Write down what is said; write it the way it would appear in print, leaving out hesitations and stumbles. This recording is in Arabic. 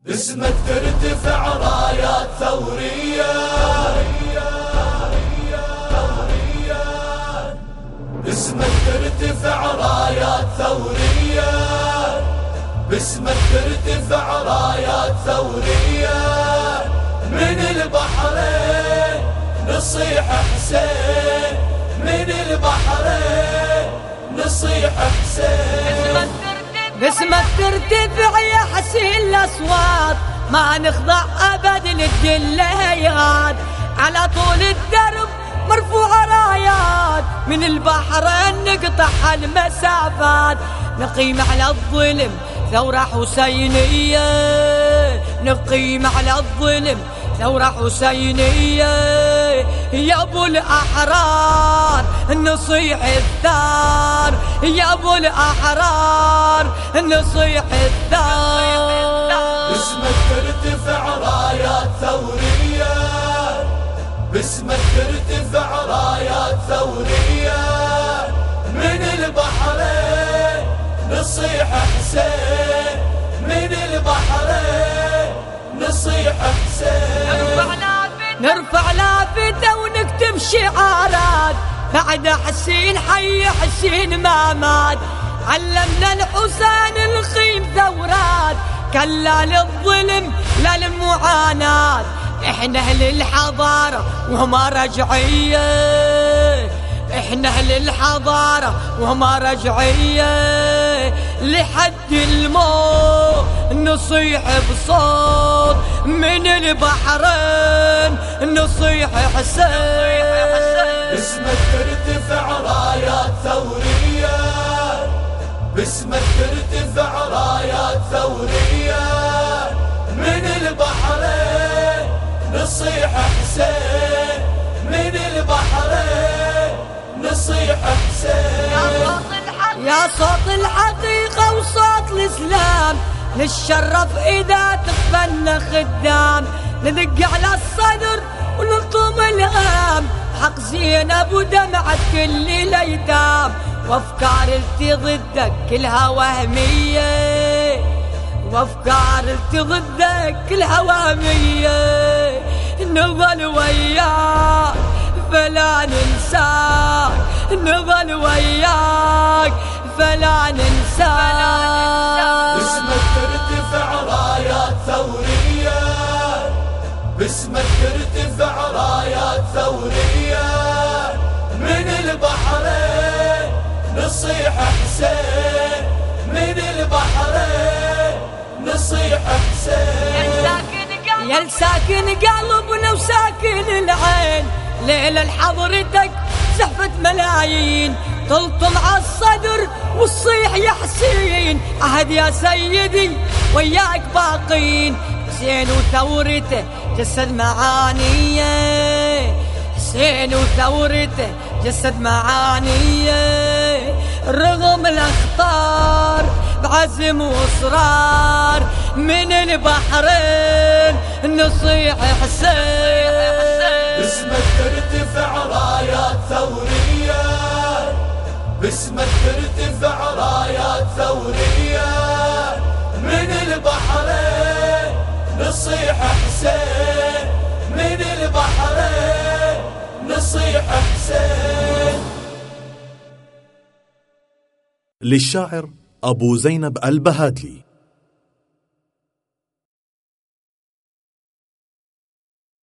باسمك ترتفع رايات ثورية، باسمك ترتفع رايات ثورية، باسمك ترتفع رايات ثورية. من البحرين نصيح حسين، من البحرين نصيح حسين. باسمك ترتفع يا حسين الأصوات، ما نخضع أبد للدليات. على طول الدرب مرفوع رايات، من البحرين نقطع المسافات. نقيم على الظلم ثورة حسينية، نقيم على الظلم ثورة حسينية. يا ابو الاحرار نصيح الثار، يا ابو الاحرار نصيح الثار. باسمك ترتفع رايات ثورية، باسمك ترتفع رايات ثورية. من البحرين نصيح حسين، من البحرين نصيح حسين. نرفع لافتة ونكتب شعارات، بعد حسين حي حسين ما مات. علمنا الحسين الخيم ثورات، كلا للظلم لا للمعاناة. احنا اهل الحضارة وهما رجعية، احنا اهل الحضارة وهما رجعية. لحد الموت نصيح بصوت، من البحرين نصيح حسين. باسمك ترتفع رايات ثورية، باسمك ترتفع رايات ثورية. من البحرين نصيح حسين، من البحرين نصيح حسين. يا صوت الحقيقة وصوت الإسلام، نتشرف إذا تقبلنا خدام. ندق على الصدر ونلطم الهام، حق زينب ودمعة كل الأيتام. وأفكار التي ضدك كلها وهمية، وأفكار التي ضدك كلها وهمية. نظل وياك فلا ننساك، نظل وياك فلا ننساك. باسمك ترتفع رايات ثورية، باسمك ترتفع رايات ثورية. من البحرين نصيح حسين، من البحرين نصيح حسين. يا الساكن قلبنا وساكن العين، ليلة لحضرتك زحفة ملايين. تلطم على الصدر والصيح يا حسين، عهد يا سيدي وياك باقين. حسين وثورته جسد معانيه، حسين وثورته جسد معانيه. رغم الاخطار بعزم واصرار، من البحرين نصيح حسين. باسمك ترتفع رايات ثورية، باسمك ترتفع رايات ثورية. من البحرين نصيح حسين، من البحرين نصيح حسين. للشاعر أبو زينب البهاتلي.